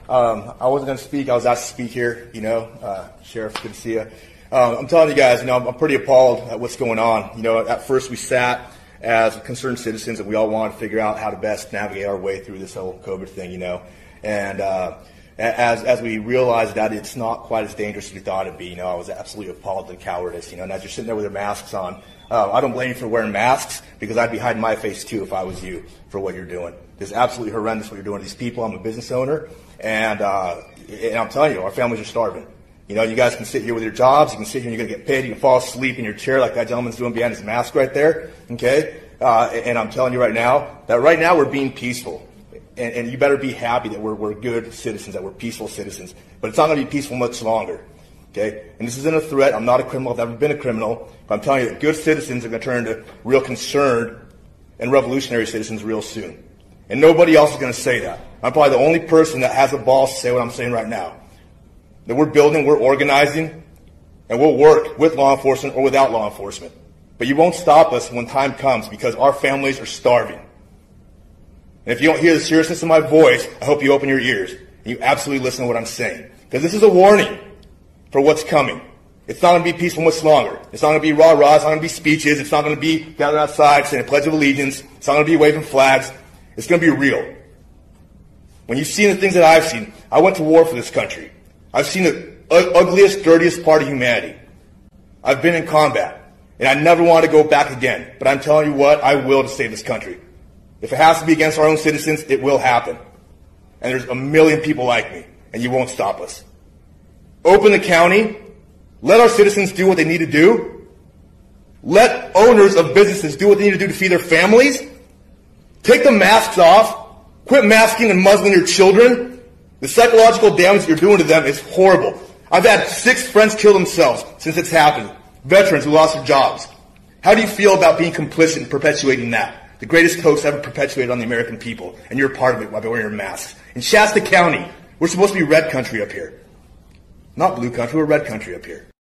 I wasn't going to speak. I was asked to speak here, Sheriff, good to see you. I'm telling you guys, I'm pretty appalled at what's going on. At first we sat as concerned citizens and we all wanted to figure out how to best navigate our way through this whole COVID thing, And as we realized that it's not quite as dangerous as we thought it'd be, I was absolutely appalled at the cowardice, and as you're sitting there with your masks on, I don't blame you for wearing masks because I'd be hiding my face too if I was you for what you're doing. It's absolutely horrendous what you're doing to these people. I'm a business owner, and I'm telling you, our families are starving. You guys can sit here with your jobs. You can sit here and you're going to get paid. You can fall asleep in your chair like that gentleman's doing behind his mask right there, okay? And I'm telling you right now that right now we're being peaceful. And you better be happy that we're good citizens, that we're peaceful citizens. But it's not going to be peaceful much longer, okay? And this isn't a threat. I'm not a criminal. I've never been a criminal. But I'm telling you that good citizens are going to turn into real concerned and revolutionary citizens real soon. And nobody else is going to say that. I'm probably the only person that has the balls to say what I'm saying right now. That we're building, we're organizing, and we'll work with law enforcement or without law enforcement. But you won't stop us when time comes because our families are starving. And if you don't hear the seriousness of my voice, I hope you open your ears and you absolutely listen to what I'm saying. Because this is a warning for what's coming. It's not going to be peaceful much longer. It's not going to be rah-rah. It's not going to be speeches. It's not going to be gathered outside saying a Pledge of Allegiance. It's not going to be waving flags. It's going to be real. When you've seen the things that I've seen, I went to war for this country. I've seen the ugliest, dirtiest part of humanity. I've been in combat, and I never want to go back again. But I'm telling you what, I will to save this country. If it has to be against our own citizens, it will happen. And there's a million people like me, and you won't stop us. Open the county. Let our citizens do what they need to do. Let owners of businesses do what they need to do to feed their families. Take the masks off. Quit masking and muzzling your children. The psychological damage you're doing to them is horrible. I've had 6 friends kill themselves since it's happened. Veterans who lost their jobs. How do you feel about being complicit in perpetuating that? The greatest hoax ever perpetuated on the American people, and you're a part of it by wearing your masks. In Shasta County, we're supposed to be red country up here. Not blue country, we're red country up here.